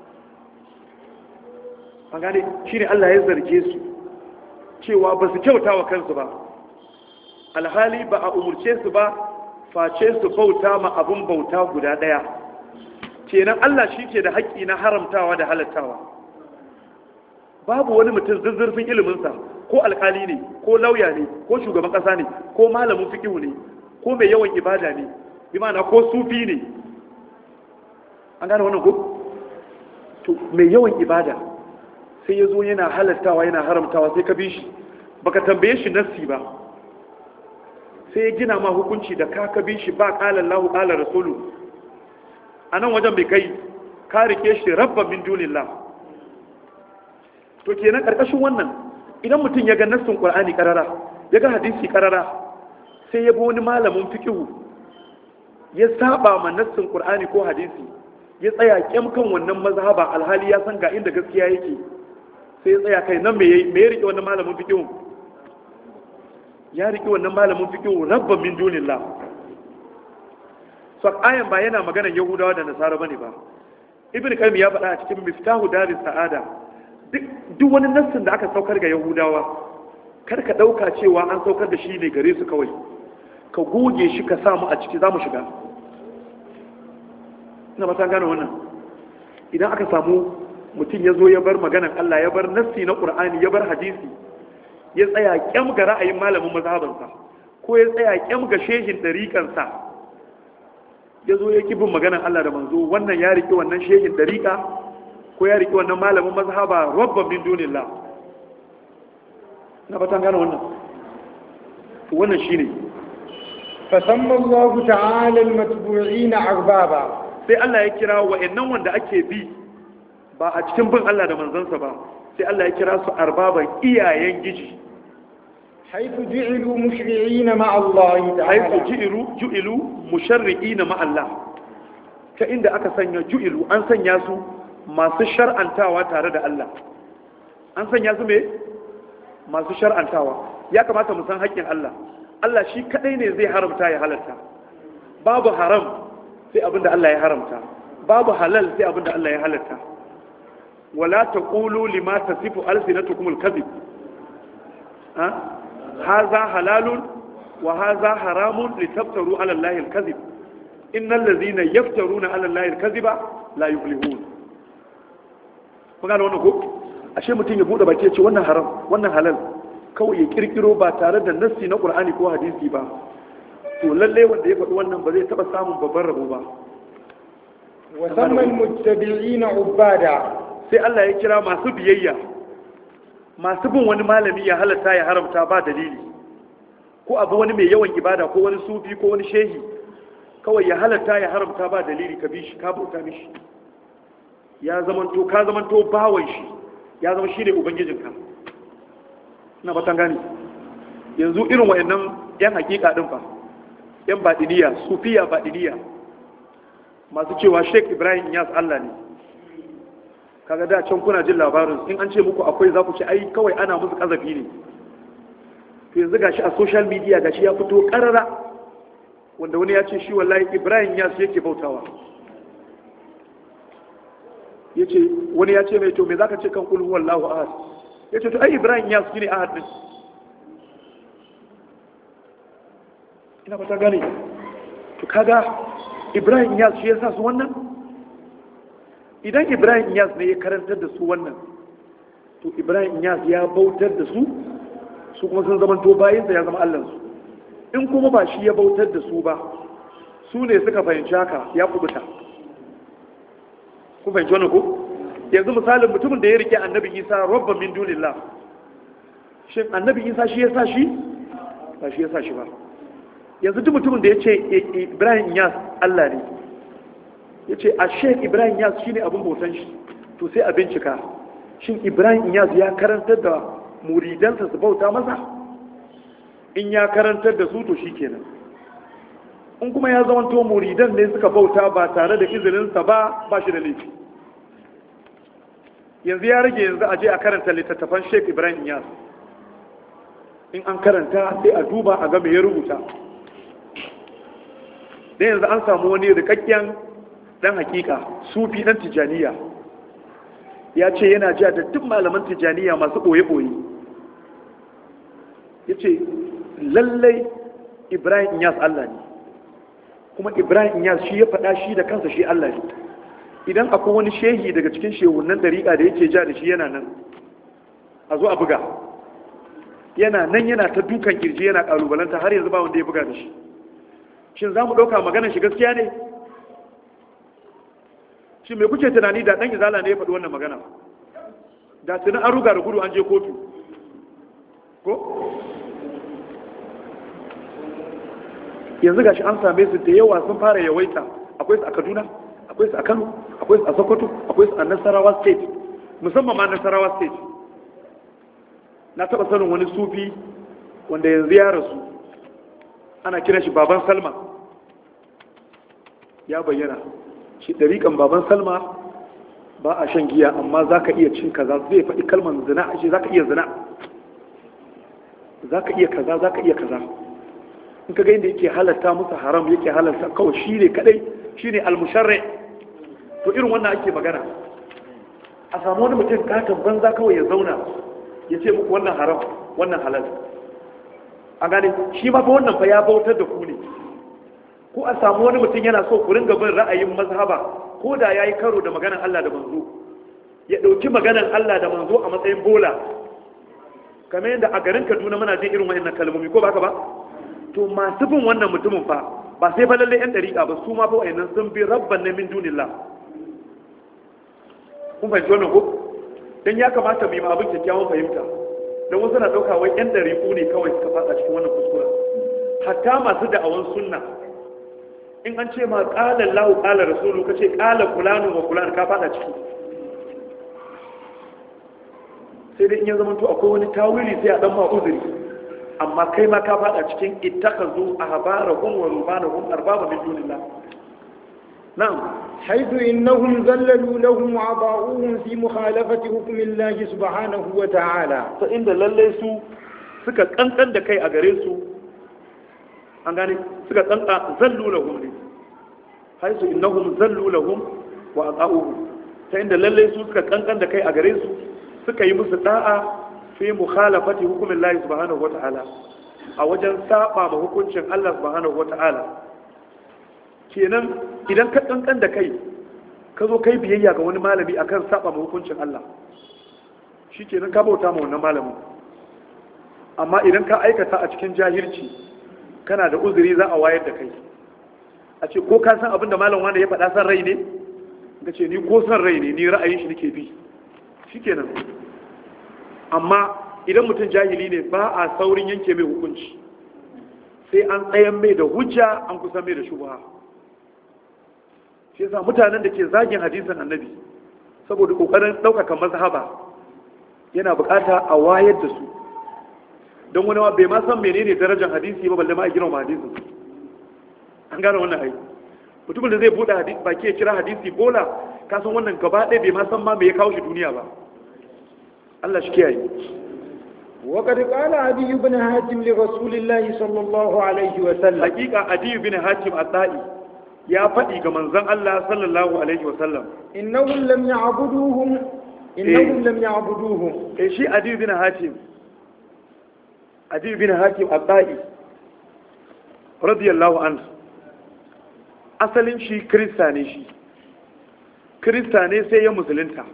An gane? Shine Allah ya zarge su cewa ba su kyauta wa kansu ba. Alhali ba a umurce su ba face su bauta ma abun bauta guda ɗaya. Kenan Allah shi ke da haƙƙi na haramtawa da halattawa. Babu wani mutum zuzzurfin iliminsa, ko alƙali ne, ko lauya ne, ko shugaban ƙasa ne, ko malamin fikihu ne, ko mai yawan ibada ne, bi ma'ana ko sufi ne. An gane wannan ko? To mai yawan ibada sai ya zo yana halattawa yana haramtawa, sai ka bi shi, baka tambaye shi nassi ba. Sai ya gina ma hukunci da ka bi shi ba ƙalar lahu ƙalar rasulu. A nan wajen bai kai ka rike shi rabban min dunillah. To kenan ƙarƙashin wannan, idan mutum ya ga nassin Qur'ani ƙarara, ya ga hadisi ƙarara, sai ya bi wani malamin fiqhu ya saba ma nassin Qur'ani ko hadisi, ya tsaya kyam kan wannan mazhaba alhali ya san ga inda gaskiya yake, sai ya tsaya kai nan me ya rike wannan malamin fiqhu? Ya riki wannan malamin fiqhu rabban min dunillah. So ayan ba yana maganar Yahudawa da Nasara bane ba. Ibn Qayyim ya faɗa a cikin Miftahu Daris Sa'ada, duk wani nassin da aka saukar ga Yahudawa, kar ka dauka cewa an saukar da shi ne gare su kawai. Ka goge shi ka samu a ciki zamu shiga. Ina ba ta gane wannan. Idan aka samu mutum ya zo ya bar maganar Allah, ya bar nassi na Qur'ani, ya bar hadisi, ya tsaya kyam ga ra'ayin malamin mazhabansa, ko ya tsaya kyam ga shehin dariƙansa, ya zo ya kibin maganar Allah da manzo, wannan ya riƙe wannan shehin dariƙa ko ya riƙe wannan malamin mazhaba rabban min dunillah. Na fatan gane wannan. To wannan shine fasamma Allah ta'ala al-matbu'ina arbaba. Sai Allah ya kira wa'annan wanda ake bi ba a cikin bin Allah da manzansa ba, sai Allah ya kira su arbaban iyayen giji. Haifu ju'ilu mushri'ina ma Allah ta'ala. Haifu ju'ilu musharri'ina ma Allah. Ta inda aka sanya ju'ilu, an sanya su masu shar'antawa tare da Allah. An sanya su me? Masu shar'antawa. Ya kamata mu san haƙƙin Allah. Allah shi kadai ne zai haramta ya halatta. Babu haram sai abinda Allah ya haramta, babu halal sai abinda Allah ya halatta. Wala taqulu lima tasifu alsinatukum alkadhib, hadha halalun wa hadha haramun litaftaru ala Allahi alkadhib, innal ladhina yaftaruna ala Allahi alkadhiba la yuflihun. kun gane wannan ko? Ashe mutum ya bude baki ya ce wannan haram wannan halal, kawai ya kirkiro ba tare da nassi na Qur'ani ko hadisi ba, to lalle wanda ya faɗi wannan ba zai taba samun babban rabo ba. wa sammal muttabi'ina ubada, sai Allah ya kira masu biyayya, masu bin wani malami ya halatta ya haramta ba dalili, ko abu wani mai yawan ibada ko wani sufi ko wani shehi kawai ya halatta ya haramta ba dalili, ka bi shi ka bauta mishi, ya zamanto ka zamanto bawan shi, ya zama shine ubangijinka. ina batan gani yanzu irin wayannan yan hakika din fa, yan badiniya, sufiya badiniya, masu cewa Sheikh Ibrahim Yas Allah ne. Kaga da can kuna jin labarin, in an ce muku akwai za ku ce ai kawai ana musu kazafi ne. To yanzu gashi a social media gashi ya fito karara, wanda wani ya ce shi wallahi Ibrahim Yas yake bautawa. Yace wani ya ce mai to me zaka ce kan kul huwallahu ahad? Yace to ai Ibrahim Yas shine ahad din. Ina ba ta gane. To kaga Ibrahim Yas shi yasa su wannan? Idan Ibrahim Yas ne ya karantar da su wannan, to Ibrahim Yas ya bautar da su, su kuma sun zama to bayansa ya zama Allahnsu. In kuma ba shi ya bautar da su ba, su ne suka fahimci haka ya kubuta. Ku fahimci wannan ko? Yanzu misalin mutumin da ya rike annabi Isa rabban min dunillah, shin annabi Isa shi ya sa shi? Ba shi ya sa shi ba. Yanzu duk mutumin da ya ce Ibrahim Yas Allah ne, ya ce a Sheikh Ibrahim Yas shi ne abin bautan shi, to sai a bincika shin Ibrahim Yas ya karantar da muridansa su bauta masa? In ya karantar da su to shi kenan. In kuma ya zamanto muridan ne suka bauta ba tare da izininsa ba, ba shi da laifi. Yanzu ya rage yanzu a je a karanta littattafan Sheikh Ibrahim Yas. In an karanta sai a duba a ga me ya rubuta. Dan yanzu an samu wani rikakken dan hakika sufi dan tijaniya ya ce yana ja da duk malaman tijaniya masu boye-boye, ya ce lallai Ibrahim Yas Allah ne, kuma Ibrahim Yas shi ya faɗa shi da kansa shi Allah ne. Idan akwai wani shehi daga cikin shehunan dariƙa da yake ja da shi yana nan, a zo a buga. Yana nan yana ta dukan kirji yana ƙalubalanta har yanzu ba wanda ya buga da shi. Shin za mu ɗauka maganar shi gaskiya ne? Shi mai kuke tunani da ɗan izala ne ya faɗi wannan magana? Da tunan an ruga da gudu an je kotu ko? Yanzu gashi an same su da yawa sun fara yawaita, akwai su a Kaduna, akwai su a Kano, akwai su a Sokoto, akwai su a Nasarawa State, musamman ma Nasarawa State. Na taɓa sanin wani sufi wanda yanzu ya rasu, ana kiran shi Baban Salma, ya bayyana shi ɗariƙan Baban Salma ba a shan giya, amma za ka iya cin kaza, zai faɗi kalmar zina, shi za ka iya zina, za ka iya kaza, za ka iya kaza. In ka ga inda yake halarta musu haram, yake halarta kawai shi ne kaɗai, shi ne almusharre. To irin wannan ake magana. A samu wani mutum katon banza kawai ya zauna ya ce muku wannan haram wannan halal. A gane shi ma fa wannan fa ya bautar da ku ne. Ko a samu wani mutum yana so ku ringa bin ra'ayin mazhaba, ko da ya yi karo da maganan Allah da manzo, ya ɗauki maganan Allah da manzo a matsayin bola. Kamar yadda a garin Kaduna muna jin irin wa'annan kalmomi ko ba ka ba? To masu bin wannan mutumin fa ba sai fa lalle yan dariƙa ba, su ma fa wa'annan sun bi rabban na min dunillah. Kun fahimci wannan ko? Dan ya kamata mu yi abin kyakkyawan fahimta. Dan wasu na ɗauka wai yan dariƙu ne kawai suka fada cikin wannan kuskura. Hatta masu da'awan sunna, in an ce ma ƙalar lahu ƙalar rasulu ka ce ƙalar fulani wa fulani ka fada ciki. Sai dai in ya zama to akwai wani tawili sai a ɗan ma uzuri, amma kai ma ka fada cikin ittakazu ahbarahum wa rubanahum arbaba min dunillah. Na'am, haythu innahum zallalu lahum wa aba'uhum fi mukhalafati hukmillahi subhanahu wa ta'ala. Sai inda lalle su suka kankan da kai a gare su an gane suka tsanka zallu lahum ne haisu innahum zallu lahum wa ata'uhu ta inda lalle su suka kankan da kai a gare su suka yi musu da'a fi mukhalafati hukumin Allah subhanahu wata'ala a wajen saba ma hukuncin Allah subhanahu wata'ala kenan idan ka kankan da kai ka zo kai biyayya ga wani malami akan saba ma hukuncin Allah shikenan ka bauta ma wannan malamin amma idan ka aikata a cikin jahilci kana da uzuri za a wayar da kai a ce ko ka san abin da malam wanda ya faɗa san rai ne ga ce ni ko san rai ne ni ra'ayin shi nake bi shikenan amma idan mutum jahili ne ba a saurin yanke mai hukunci sai an tsayan mai da hujja an kusa mai da shubha shi yasa mutanen da ke zagin hadisin annabi saboda kokarin ɗaukaka mazhaba yana bukata a wayar da su don wani bai ma san menene darajar hadisi ba balle ma a girma hadisin an gane wannan ai mutumin da zai buɗe hadisi baki ya kira hadisi bola ka san wannan gaba ɗaya bai ma san ma me ya kawo shi duniya ba Allah shi kiyaye وقد قال عدي بن حاتم لرسول الله صلى الله عليه وسلم حقيقة عدي بن حاتم الطائي يا فدي ga manzon Allah sallallahu alaihi wasallam innahum lam ya'buduhum shi Adi bin Hatim al-Ta'i radiyallahu anhu asalin shi Kirista ne sai ya musulunta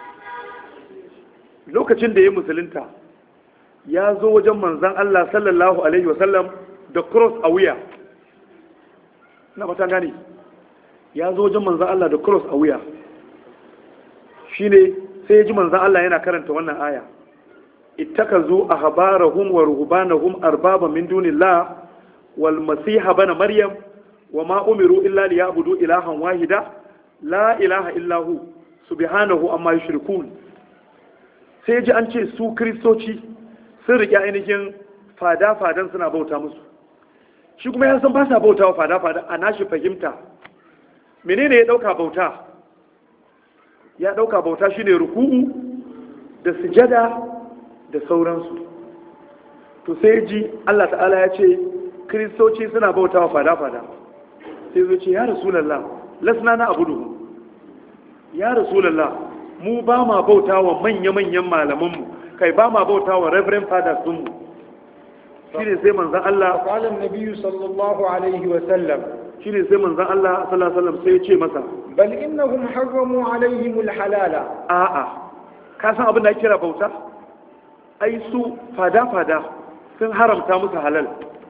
lokacin da ya musulunta ya zo wajen manzon Allah sallallahu alaihi wasallam da cross a wuya na mata gani ya zo wajen manzan Allah da cross a wuya shi ne sai ya ji manzan Allah yana karanta wannan aya ittakazu ahbarahum wa ruhbanahum arbaba min dunillah wal masiha bana maryam wa ma umiru illa liya'budu ilahan wahida la ilaha illa hu subhanahu amma yushrikun sai ya ji an ce su kristoci sun riƙe ainihin fada-fadan suna bauta musu shi kuma ya san ba sa bauta wa fada-fada a nashi fahimta menene ya ɗauka bauta ya ɗauka bauta shine ruku'u da sujada da sauransu to sai ji Allah ta'ala ya ce kristoci suna bauta wa fada-fada sai zai ce ya rasulallah lasna na abudu ya rasulallah mu ba ma bauta wa manya-manyan malamanmu kai ba ma bauta wa reverend fathers ɗinmu shi ne sai manzan Allah ƙalin nabiyu sallallahu alaihi wasallam shi ne sai manzan Allah sallallahu alaihi wasallam sai ya ce masa bal innahum harramu alaihimul halala a'a ka san abin da ake kira bauta ai su fada-fada sun haramta musu halal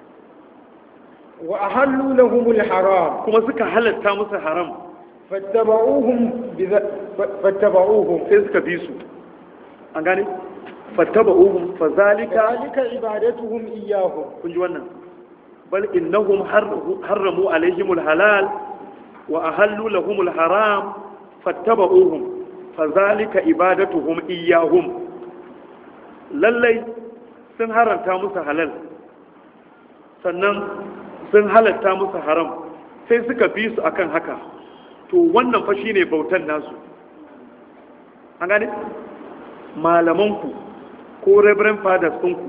wa ahallu lahumul haram kuma suka halatta musu haram fattaba'uhum sai suka bi su an gane fattaba'uhum fazalika ibadatuhum iyyahum kun ji wannan bal innahum harramu alaihimul halal wa ahallu lahumul haram fattaba'uhum fazalika ibadatuhum iyyahum lallai sun haranta musu halal sannan sun halatta musu haram sai suka bi su akan haka to wannan fa shine bautan nasu an gane malamanku ko reverend fathers ɗinku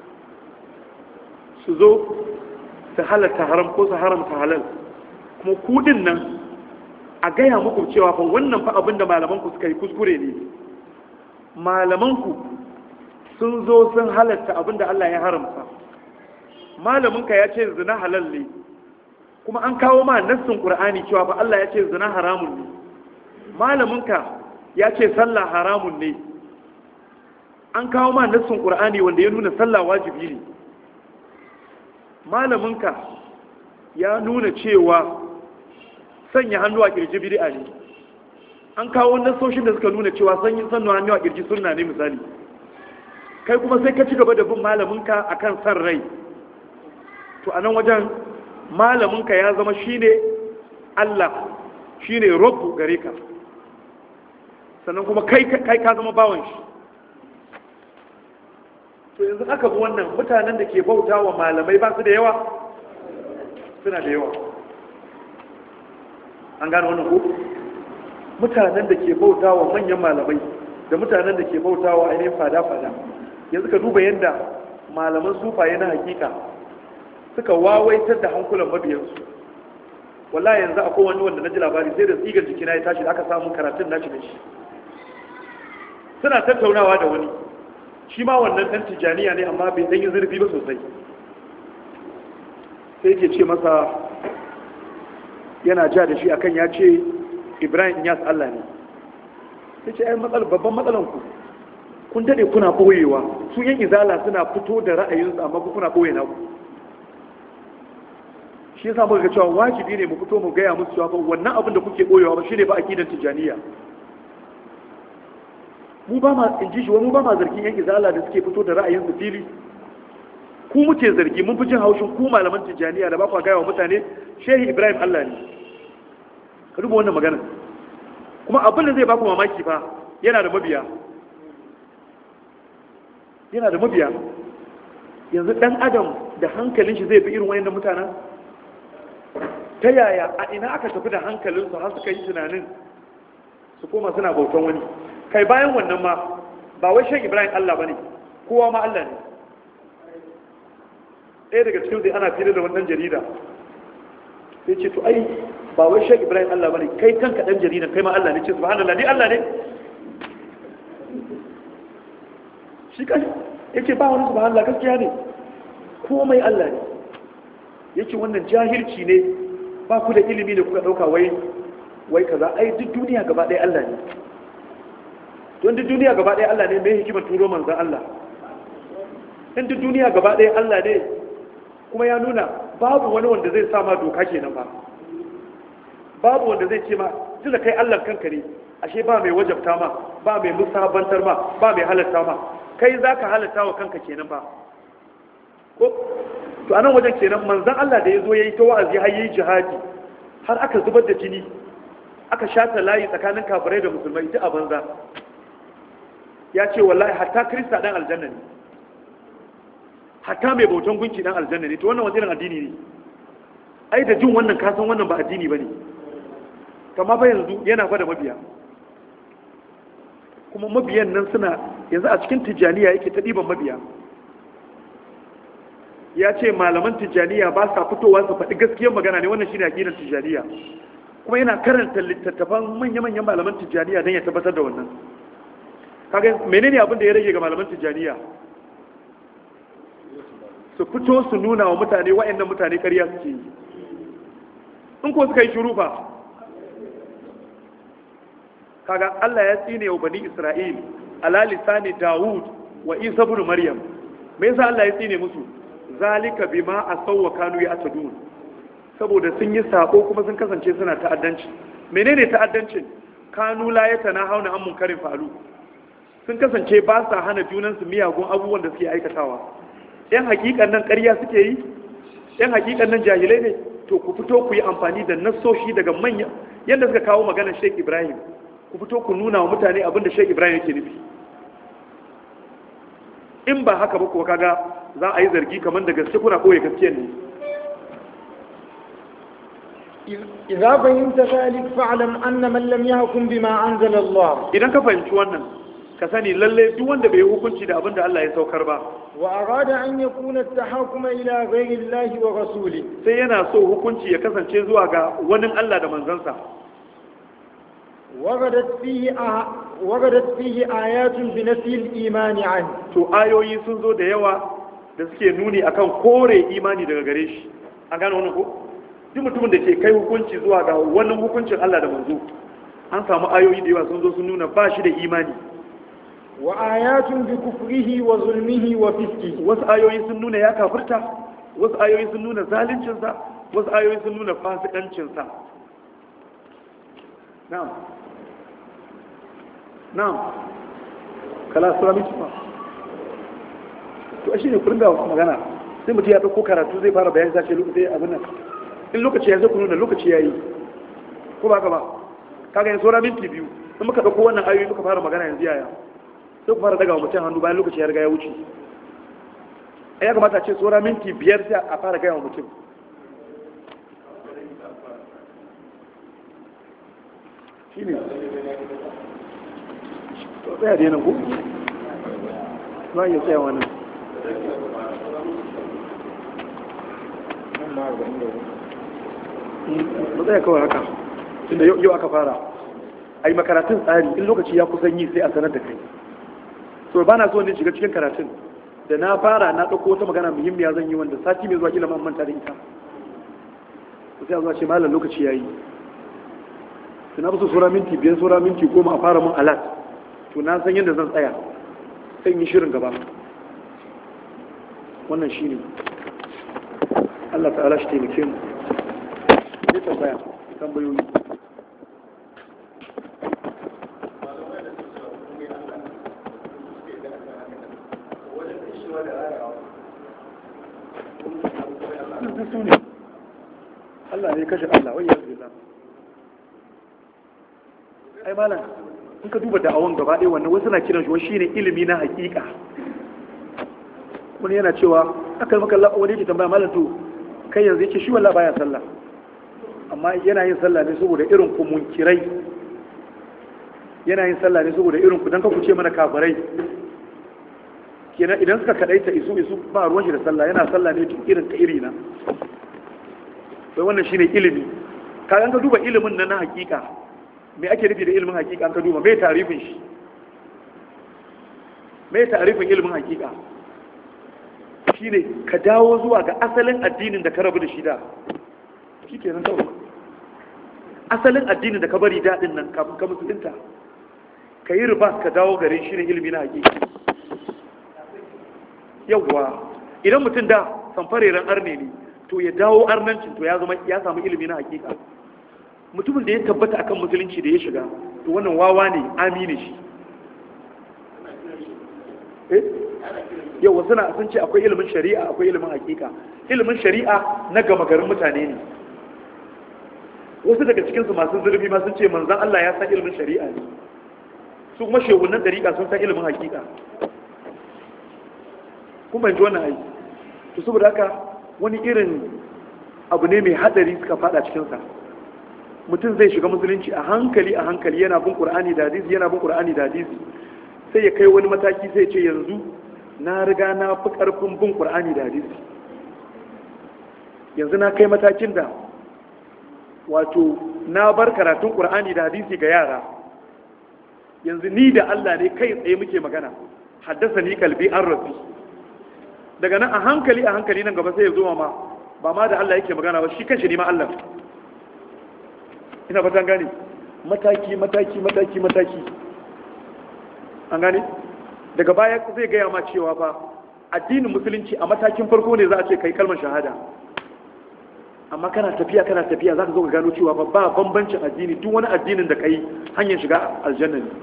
su zo su halatta haram ko su haramta halal kuma kudin nan a gaya muku cewa fa wannan fa abinda malamanku suka yi kuskure ne malamanku sun zo sun halatta abinda Allah ya haramta malaminka ya ce zina halal ne kuma an kawo ma nassin qur'ani cewa fa Allah ya ce zina haramun ne malaminka ya ce sallah haramun ne an kawo ma nassin qur'ani wanda ya nuna sallah wajibi ne malaminka ya nuna cewa sanya hannu a kirji bid'a ne an kawo nassoshin da suka nuna cewa sanya hannu a kirji sunna ne misali kai kuma sai ka ci gaba da bin malaminka akan san rai to anan wajen malaminka ya zama shine Allah shine rabbu gare ka sannan kuma kai ka zama bawan shi to yanzu aka bi wannan mutanen da ke bauta wa malamai ba su da yawa suna da yawa an gane wannan ko mutanen da ke bauta wa manyan malamai da mutanen da ke bauta wa ainihin fada-fada yanzu ka duba yadda malaman sufaye na hakika suka wawaitar da hankulan mabiyansu. Wallahi yanzu akwai wani wanda na ji labari sai da tsigar jikina ya tashi da aka samu karatun nashi da shi. Suna tattaunawa da wani, shi ma wannan ɗan tijjaniya ne amma bai ɗan yi zurfi ba sosai. Sai ke ce masa yana ja da shi akan ya ce Ibrahim Inyas Allah ne. Sai ce ai babban matsalanku kun daɗe kuna ɓoyewa, su yan izala suna fito da ra'ayinsu amma ku kuna ɓoye naku. Shi yasa muka ga cewa wajibi ne mu fito mu gaya musu cewa wannan abin da kuke ɓoyewa ba shine ba aqidan tijjaniya. Mu ba ma in ji shi mu ba ma zargin yan izala da suke fito da ra'ayinsu fili. Ku muke zargi, mun fi jin haushin ku malaman tijjaniya da ba ku gaya wa mutane Shehi Ibrahim Allah ne. Ka duba wannan magana. Kuma abin da zai ba ku mamaki fa yana da mabiya. Yana da mabiya. Yanzu dan adam da hankalin shi zai fi irin wayannan mutanen. Ta yaya a ina aka tafi da hankalinsu har suka yi tunanin su koma suna bautan wani. Kai bayan wannan ma ba wai Sheikh Ibrahim Allah bane, kowa ma Allah ne. Ɗaya daga cikin zai ana fira da wannan jarida sai ce to ai ba wai Sheikh Ibrahim Allah bane, kai kanka dan jaridan kai ma Allah ne. Ce subhanallah, ni Allah ne. Shi kai yace ba wani subhanallah, gaskiya ne, komai Allah ne. Yace wannan jahilci ne, ba ku da ilimi da kuka dauka wai kaza. Ai duk duniya gaba ɗaya Allah ne. Don duk duniya gaba ɗaya Allah ne, mai hikimar turo manzan Allah. In duk duniya gaba ɗaya Allah ne, kuma ya nuna babu wani wanda zai sa ma doka kenan ba. Babu wanda zai ce ma tunda kai Allah kanka ne, ashe ba mai wajabta ma, ba mai musabantar ma, ba mai halatta ma, kai zaka halatta wa kanka kenan ba. Ko to anan wajen kenan manzan Allah da yazo yayi ta wa'azi har yayi jihadi, har aka zubar da jini, aka shata layi tsakanin kafirai da musulmai ta a banza. Ya ce wallahi hatta Kirista dan aljanna ne, hatta mai bautan gunki dan aljanna ne. To wannan wani irin addini ne? Ai da jin wannan kasan wannan ba addini bane. Kama fa yanzu yana fa da mabiya, kuma mabiyan nan suna yanzu a cikin tijjaniya yake ta ɗiban mabiya. Ya ce malaman tijjaniya ba sa fitowa su faɗi gaskiyar magana ne, wannan shine aqidar tijjaniya. Kuma yana karanta littattafan manya-manyan malaman tijjaniya don ya tabbatar da wannan. Kaga menene abin da ya rage ga malaman tijjaniya? Su fito su nuna wa mutane wa'annan mutane ƙarya suke yi. In ko suka yi shiru fa, kaga Allah ya tsine wa bani Isra'il ala lisani Dawud wa Isa ibn Maryam. Me yasa Allah ya tsine musu? Zalika bima asaw wa kanu ya'tadun. Saboda sun yi sako kuma sun kasance suna ta'addanci. Menene ta'addancin? Kanu la yatanahawna an munkarin fa'alu. Sun kasance ba sa hana junansu miyagun abubuwan da suke aikatawa. Yan hakikan nan ƙarya suke yi? Yan hakikan nan jahilai ne? To ku fito ku yi amfani da nassoshi daga manya yadda suka kawo maganar Sheikh Ibrahim. Ku fito ku nuna wa mutane abin da Sheikh Ibrahim yake nufi. In ba haka ba kuwa kaga za a yi zargi kamar da gaske kuna koyi gaskiyar ne. إذا فهمت ذلك فاعلم أن من لم يحكم بما أنزل الله. Idan ka fahimci wannan, ka sani lalle duk wanda bai hukunci da abin da Allah ya saukar ba. Wa arada an yakuna at-tahakkum ila ghayri Allah wa rasuli. Sai yana so hukunci ya kasance zuwa ga wani Allah da manzansa. waradat fihi ayatun bi nafi al-iman an. To ayoyi sun zo da yawa da suke nuni akan kore imani daga gare shi. An gane wannan ko? Duk mutumin da ke kai hukunci zuwa ga wannan hukuncin Allah da manzo, an samu ayoyi da yawa sun zo sun nuna ba shi da imani. Wa ayatun bi kufrihi wa zulmihi wa fiski. Wasu ayoyi sun nuna ya kafirta, wasu ayoyi sun nuna zaluncinsa, wasu ayoyi sun nuna fasikancinsa. Na'am. Na'am. Kala sura mitfa. To shi ne kurin da magana. Sai mutum ya dauko karatu zai fara bayani sace lokaci abin nan. In lokaci ya zo ku nuna lokaci yayi. Ko ba ka ba? Kaga yanzu sura minti biyu. In muka dauko wannan ayoyi muka fara magana yanzu yaya? Sai ku fara daga wa mutum hannu bayan lokaci ya riga ya wuce. Ya kamata a ce tsora minti 5 sai a fara gaya wa mutum. Shi ne. Tsaya da yanar ku? Za a iya tsaya wannan. mu tsaya kawai haka tunda yau aka fara a yi makaratun tsari in lokaci ya kusan yi sai a sanar da kai so ba na so ne shiga cikin karatun da na fara na ɗauko wata magana muhimmiya zan yi wanda sati mai zuwa kila man manta da ita sai a zuwa ce malam lokaci ya yi su na fi sura minti 5 sura minti 10 a fara mun alat to na san yadda zan tsaya sai yi shirin gaba wannan shi ne Allah ta'ala shi taimake mu ne tambaya tambayoyi Allah ne kashe Allah wai yanzu billah ai malam in ka duba da'awan gaba ɗaya wannan wasu na kiran shi shine ilimi na hakika wani yana cewa aka maka Allah wani yake tambaya malam to kai yanzu yake shi wallahi baya sallah amma yana yin sallah ne saboda irin ku munkirai yana yin sallah ne saboda irin ku dan ka kuce mana kafirai kenan idan suka kadaita isu ba ruwan shi da sallah yana sallah ne tun irin ka irina sai wannan shine ilimi ka ga duba ilimin nan na hakika me ake nufi da ilimin hakika ka duba me tarifin shi me tarifin ilimin hakika shine ka dawo zuwa ga asalin addinin da ka rabu da shi da shikenan kawai asalin addinin da ka bari dadin nan kafin ka musulunta ka yi riba ka dawo gare shi ne ilimi na hakika yawwa idan mutum da samfareren arne ne to ya dawo arnancin to ya samu ilimi na hakika mutumin da ya tabbata akan musulunci da ya shiga to wannan wawa ne amine shi yau suna sun ce akwai ilimin shari'a akwai ilimin hakika ilimin shari'a na gama garin mutane ne wasu daga cikinsu masu zurfi ma sun ce manzan Allah ya san ilimin shari'a ne su kuma shehunan dariƙa sun san ilimin hakika kuma ji wannan aiki to saboda haka wani irin abu ne mai hadari suka fada cikinsa mutum zai shiga musulunci a hankali yana bin qur'ani da hadisi yana bin qur'ani da hadisi sai ya kai wani mataki sai ce yanzu na riga na fi karfin bin qur'ani da hadisi yanzu na kai matakin da wato na bar karatun qur'ani da hadisi ga yara yanzu ni da Allah ne kai tsaye muke magana haddasa ni kalbi an rafi daga nan a hankali nan gaba sai ya zo ma ba ma da Allah yake magana ba shi kanshi ne ma Allah ina fatan gane mataki an gane daga baya zai gaya ma cewa ba addinin musulunci a matakin farko ne za a ce kai kalmar shahada amma kana tafiya za ka zo ka gano cewa ba bambancin addini duk wani addinin da ka yi hanyar shiga aljanna ne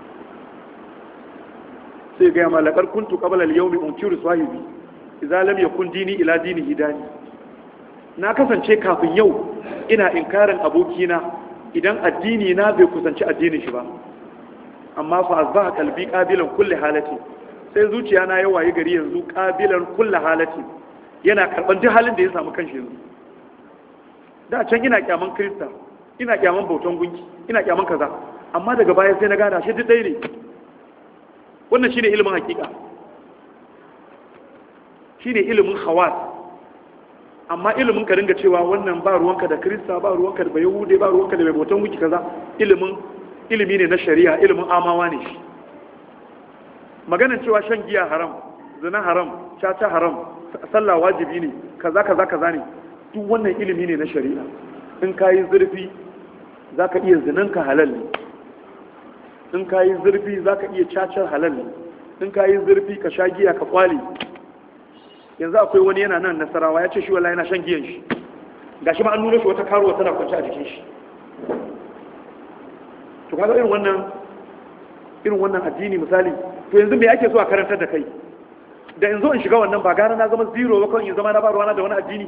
sai gaya ma laƙar kuntu qabla al-yawmi unkiru sahibi idza lam yakun dini ila dini hidani na kasance kafin yau ina inkarin abokina idan addini na bai kusanci addinin shi ba amma fa azbaha kalbi qabilan kulli halati sai zuciya na ya wayi gari yanzu qabilan kulli halati yana karban duk halin da ya samu kanshi yanzu da can ina kyaman krista ina kyaman bautan gunki ina kyaman kaza amma daga baya sai na gada shi duk dai ne wannan shine ilimin hakika shine ilimin khawas amma ilimin ka ringa cewa wannan ba ruwanka da krista ba ruwanka da bayahude ba ruwanka da bautan gunki kaza ilimi ne na shari'a ilimin amawa ne shi maganin cewa shan giya haram zina haram caca haram sallah wajibi ne kaza ne duk wannan ilimi ne na shari'a in ka yi zurfi za ka iya zinanka halal ne in ka yi zurfi za ka iya cacar halal ne in ka yi zurfi ka sha giya ka kwale yanzu akwai wani yana nan nasarawa ya ce shi wallahi yana shan giyan shi gashi ma an nuna shi wata karuwa tana kwanci a jikin shi to kaga irin wannan addini misali to yanzu me ake so a karantar da kai da yanzu in shiga wannan ba gara na zama zero ba kawai in zama na ba ruwana da wani addini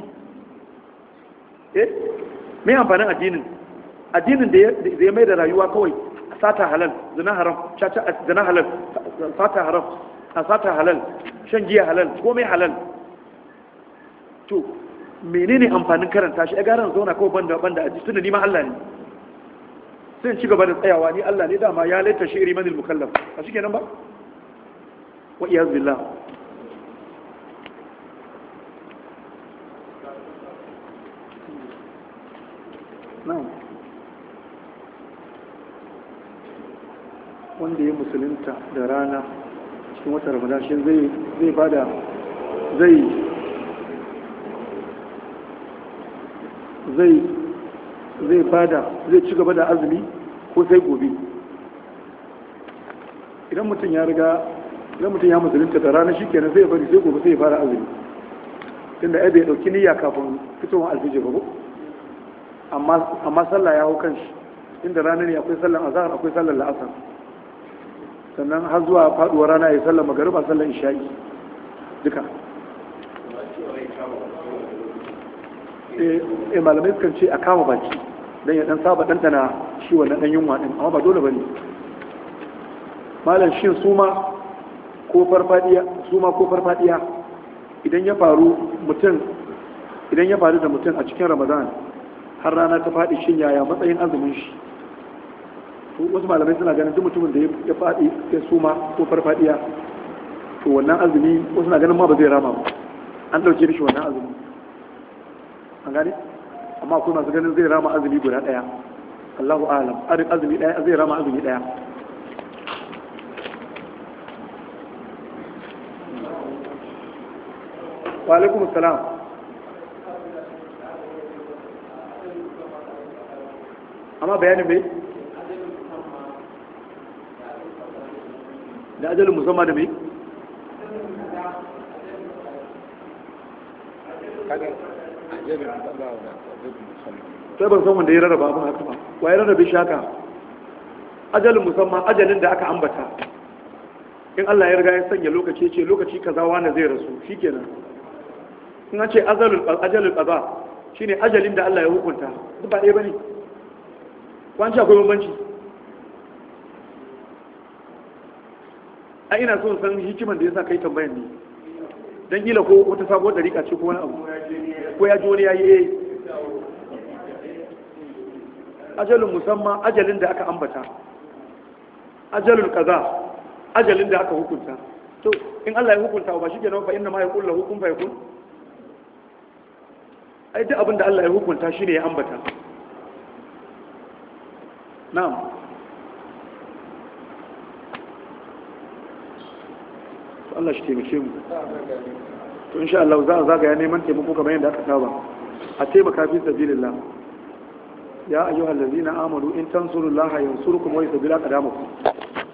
me amfanin addinin da ya mai da rayuwa kawai sata halal zina haram caca zina halal sata haram sata halal shan giya halal komai halal to menene amfanin karanta shi a garan zauna kawai banda aji tunda ni ma Allah ne sai ci gaba da tsayawa ni Allah ne dama ya laita shi'ri manil mukallaf a shi kenan ba wa iyaz billah na'am wanda ya musulunta da rana cikin watan ramadan shi zai bada zai ci gaba da azumi ko sai gobe. Idan mutum ya musulunta da rana shikenan zai bari sai gobe sai ya fara azumi, tunda ai bai dauki niyya kafin fitowar alfijir ba, amma sallah ya hau kanshi, inda rana ne akwai sallan azhar akwai sallan la'asar, sannan har zuwa faduwar rana ya sallar magariba sallar isha'i duka. Malamai sukan ce a kama baki don ya dan saba ɗanɗana shi wannan ɗan yunwa ɗin, amma ba dole ba ne. Malam shin suma ko farfadiya idan ya faru da mutum a cikin ramadan har rana ta faɗi, shin yaya matsayin azumin shi? Wasu malamai suna ganin duk mutumin da ya faɗi ya suma ko farfadiya, to wannan azumi wasu na ganin ma ba zai rama ba, an ɗauke da shi wannan azumi, an gane? Amma akwai masu ganin zai rama azumi guda ɗaya, Allahu alam, azumi ɗaya zai rama azumi ɗaya. Wa alaikum salam. Amma bayanin bai da ajalin musamman da mai sai ban san wanda ya rarraba abin haka ba, wa ya rarrabe shi haka? Ajalin musamman ajalin da aka ambata, in Allah ya riga ya sanya lokaci, ce lokaci kaza wani zai rasu shikenan. In an ce ajalul qada shine ajalin da Allah ya hukunta, duk ba ɗaya bane, kwanci akwai bambanci. a ina so san hikiman da yasa kai tambayan ne, dan kila ko wata sabuwar dariƙa ce ko wani abu, ko ya ji wani yayi ajalin musamman ajalin da aka ambata, ajalul kaza ajalin da aka hukunta. To in Allah ya hukunta ba shi kenan fa inna ma yaqul lahu kun fayakun. Ai duk abin da Allah ya hukunta shine ya ambata. Na'am. Allah shi taimake mu. To insha Allah za a zagaya neman taimako kamar yadda aka saba. A taimaka fi sabilillah. Ya ayyuhallazina amanu in tansurullaha yansurkum wa yuthabbit aqdamakum.